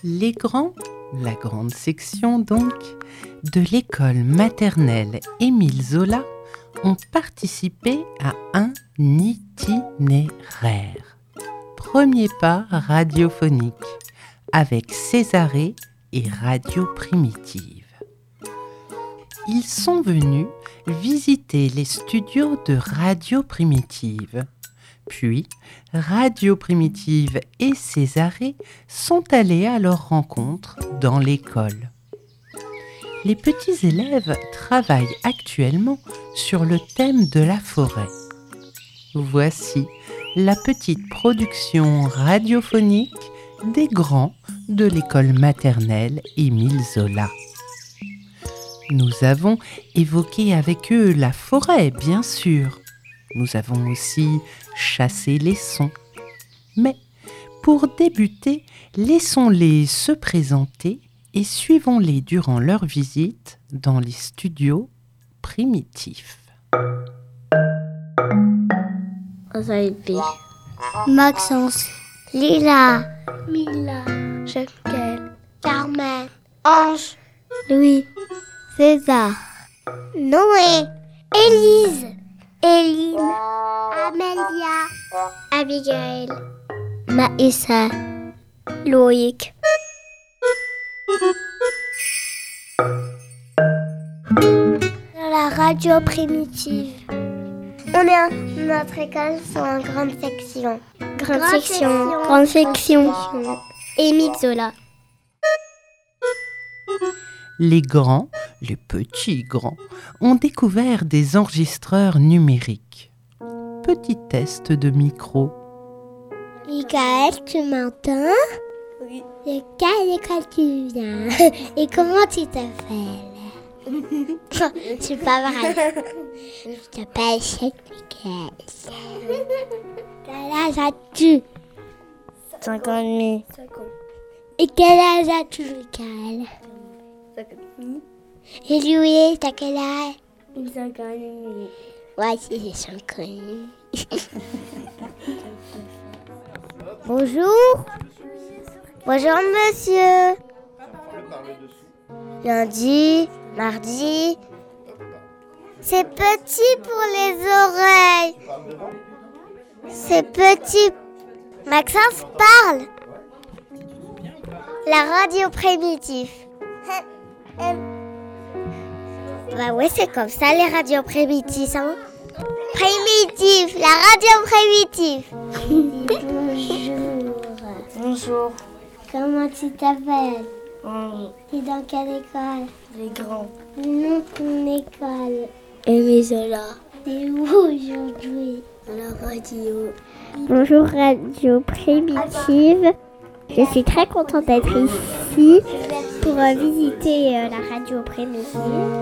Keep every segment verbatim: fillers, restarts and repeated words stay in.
Les grands, la grande section donc, de l'école maternelle Émile Zola ont participé à un itinéraire. Premier pas radiophonique avec Césarée et Radio Primitive. Ils sont venus visiter les studios de Radio Primitive. Puis, Radio Primitive et Césarée sont allés à leur rencontre dans l'école. Les petits élèves travaillent actuellement sur le thème de la forêt. Voici la petite production radiophonique des grands de l'école maternelle Émile Zola. Nous avons évoqué avec eux la forêt, bien sûr. Nous avons aussi chassé les sons. Mais pour débuter, laissons-les se présenter et suivons-les durant leur visite dans les studios primitifs. Osaïbi, Maxence, Lila, Mila, Jean-Michel, Carmen, Ange, Louis, César, Noé, Élise, Éline, Amélia, Abigail, Maïssa, Loïc. Dans la radio primitive. On est à notre école sur une grande section. Grande, grande section. section. Grande section. section. Émile Zola. Les grands, les petits grands, ont découvert des enregistreurs numériques. Petit test de micro. Michael, tu m'entends? Oui. De quelle école tu viens? Et comment tu t'appelles? C'est pas vrai. Je t'appelle Cheikh Michael. Quel âge as-tu? Cinq ans et demi. Et quel âge as-tu, Michael? Cinq ans et demi. Et Louis, t'as quel âge? Cinq ans et demi. Ouais, c'est cinq ans et demi. Bonjour. Bonjour, monsieur. Lundi, mardi. C'est petit pour les oreilles. C'est petit. Maxence parle. La radio primitive. Bah ouais, c'est comme ça les radios primitives. Hein. Primitive, la radio primitive. Bonjour. Bonjour. Comment tu t'appelles? Mmh. Et dans quelle école? Les grands. Le nom de ton école? Émile Zola. Et où aujourd'hui? À la radio. Bonjour Radio Primitive. Je suis très contente d'être ici pour euh, visiter euh, la radio Primitive.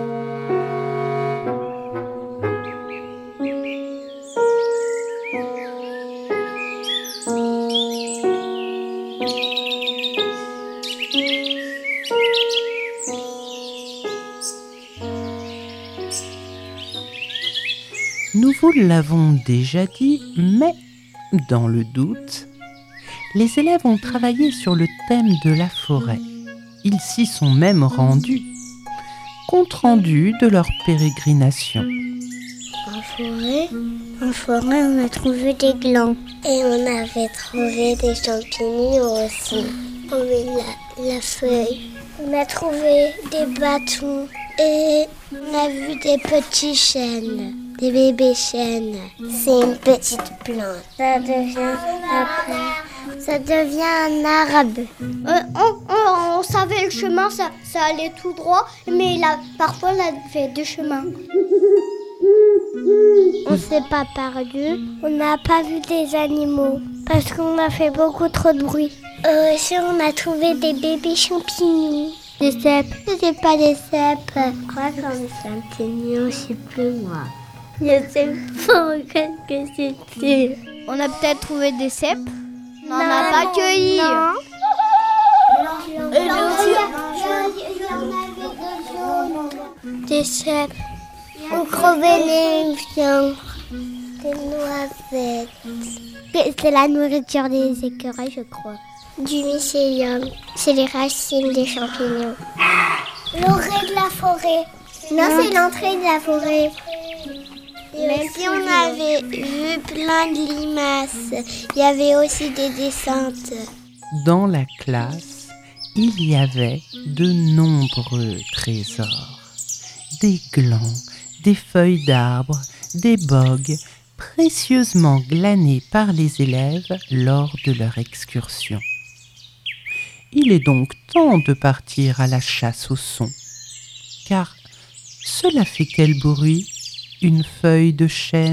Nous vous l'avons déjà dit, mais dans le doute, les élèves ont travaillé sur le thème de la forêt. Ils s'y sont même rendus. Compte rendu de leur pérégrination. En forêt, en forêt, on a trouvé des glands. Et on avait trouvé des champignons aussi. On met la, la feuille. On a trouvé des bâtons. Et on a vu des petits chênes. Des bébés chênes. C'est une petite plante. Ça devient après, ça devient un arbre. Euh, on, on, on savait le chemin, ça, ça allait tout droit, mais là, parfois, on a fait deux chemins. On s'est pas perdu. On n'a pas vu des animaux parce qu'on a fait beaucoup trop de bruit. Euh, si on a trouvé des bébés champignons. Des cèpes. C'était pas des cèpes. Quoi comme des champignons, je sais plus moi. Je sais pas qu'est-ce que c'était. On a peut-être trouvé des cèpes. On n'en Non, a pas cueilli. non. Et nous Des cèpes. On crevait les viandes. Des noisettes. C'est la nourriture des écureuils, je crois. Du mycélium. C'est les racines des champignons. L'orée de la forêt. Non, non. C'est l'entrée de la forêt. Et même si on avait vu plein de limaces, il y avait aussi des descentes. Dans la classe, il y avait de nombreux trésors. Des glands, des feuilles d'arbres, des bogues, précieusement glanés par les élèves lors de leur excursion. Il est donc temps de partir à la chasse au son, car cela fait quel bruit, une feuille de chêne ?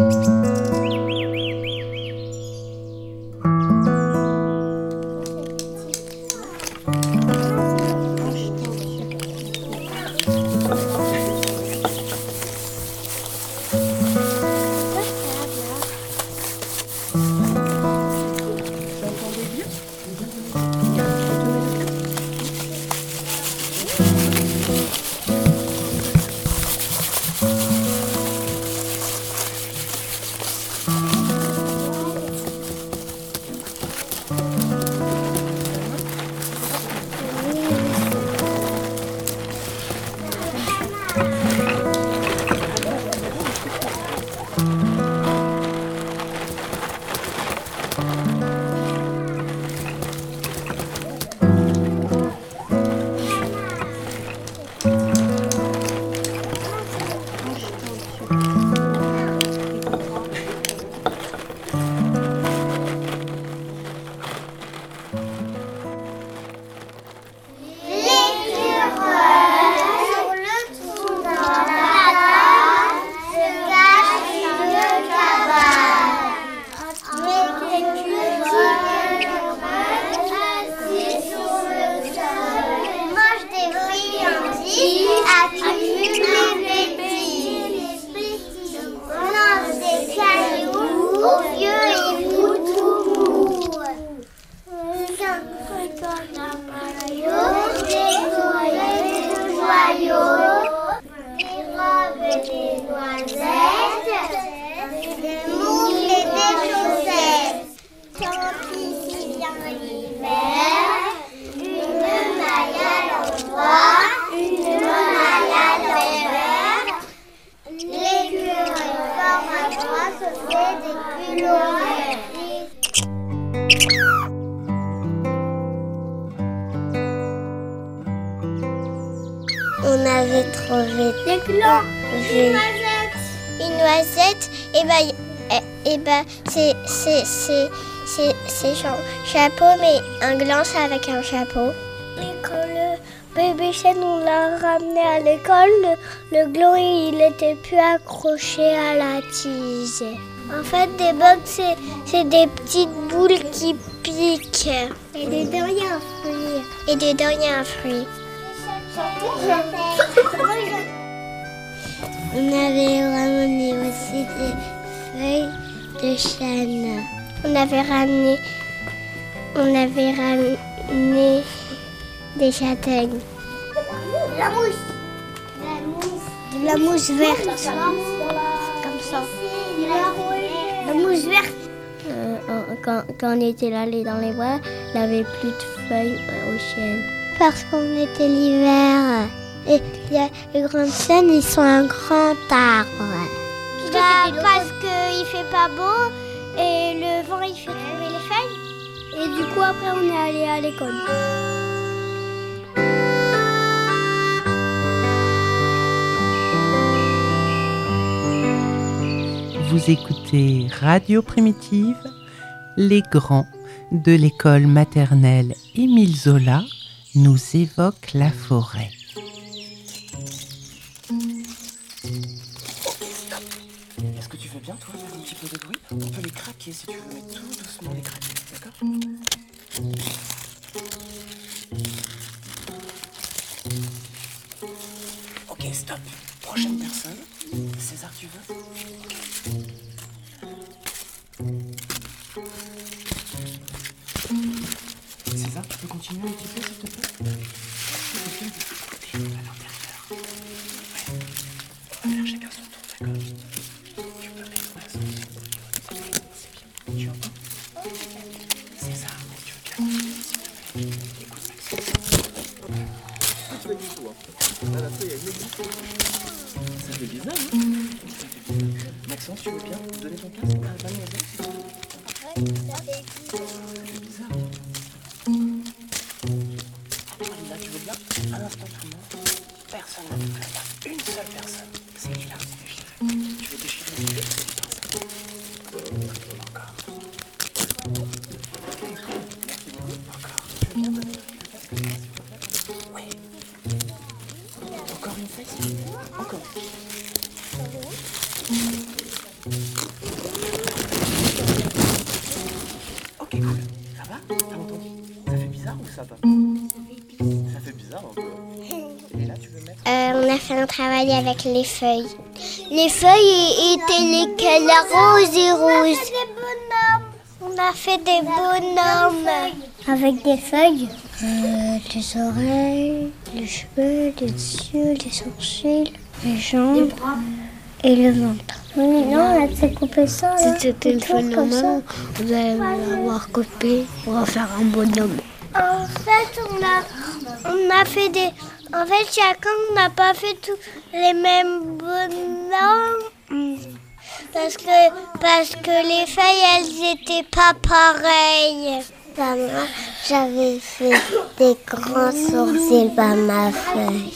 On avait trouvé des glands, une noisette. Une noisette, et ben, et, et ben c'est c'est c'est c'est c'est genre chapeau, mais un gland c'est avec un chapeau. Et quand le bébé chêne on l'a ramené à l'école, le, le gland il était plus accroché à la tige. En fait, des bugs c'est c'est des petites boules qui piquent. Et dedans il y a un fruit. Et dedans il y a un fruit. On avait ramené aussi des feuilles de chêne. On avait ramené, on avait ramené des châtaignes. De la mousse. La mousse. De la mousse verte. Comme ça. La mousse verte. Euh, quand, quand on était allé dans les bois, il n'y avait plus de feuilles euh, au chêne. Parce qu'on était l'hiver. Et y a, les grandes chênes, ils sont un grand arbre. Bah, parce qu'il ne fait pas beau et le vent, il fait tomber les feuilles. Et du coup, après, on est allé à l'école. Vous écoutez Radio Primitive, les grands de l'école maternelle Émile Zola nous évoquent la forêt. Est-ce que tu veux bien, toi, faire un petit peu de bruit ? On peut les craquer si tu veux, mais tout doucement les craquer, d'accord ? Ok, stop. Prochaine personne. César, tu veux ? César, tu peux continuer un petit peu, s'il te plaît ? À l'intérieur. Ouais. On va faire chacun son tour, d'accord ? Tu peux mettre ton maison. C'est bien. Tu entends ? César, tu veux bien ? Là, la feuille, elle m'existe. Ça fait bizarre, hein? Ça fait bizarre. Maxence, tu veux bien donner ton casque à mademoiselle? Ça fait bizarre. Là, tu veux bien? Un instant, tout le monde. Personne ne veut faire. Une seule personne. C'est qui là? Tu veux déchirer le sujet? Encore. Encore. Tu veux bien donner le casque? Oui. Encore une feuille, s'il te plaît. Encore. Ok, cool. Ça va? T'as entendu? Ça fait bizarre ou ça va? Ça fait bizarre un peu. Et là, tu veux mettre... Euh, on a fait un travail avec les feuilles. Les feuilles étaient les couleurs roses et roses. On a fait des bonhommes. Avec des feuilles. Euh, les oreilles, les cheveux, les yeux, les sourcils, les jambes et le ventre. Oui, non, là, c'est coupé ça. Si c'était une feuille normale, vous allez l'avoir coupé pour en faire un bonhomme. En fait, on a, on a fait des... En fait, chacun n'a pas fait tous les mêmes bonhommes. Parce que, parce que les feuilles, elles étaient pas pareilles. Bah, moi, j'avais fait des grands sourcils par ma feuille.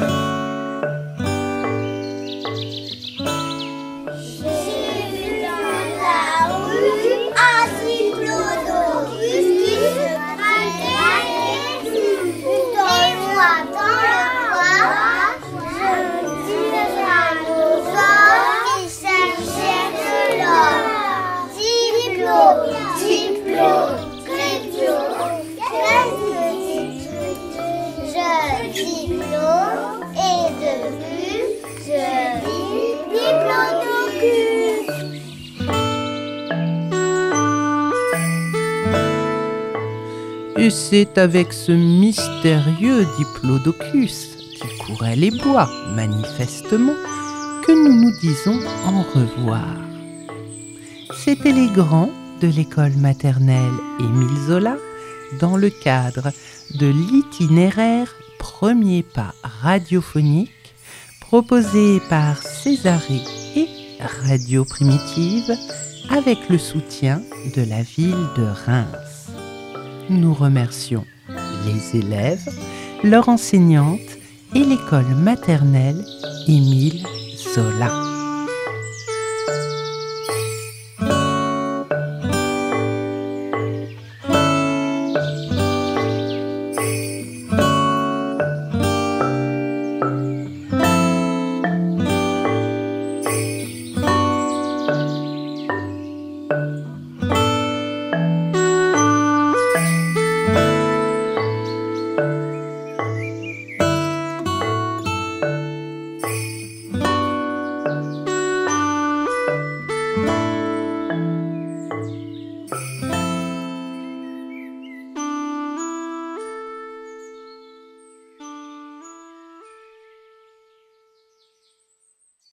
Et c'est avec ce mystérieux diplodocus qui courait les bois, manifestement, que nous nous disons au revoir. C'étaient les grands de l'école maternelle Émile Zola dans le cadre de l'itinéraire Premier pas radiophonique proposé par Césarée et Radio Primitive avec le soutien de la ville de Reims. Nous remercions les élèves, leur enseignante et l'école maternelle Émile Zola.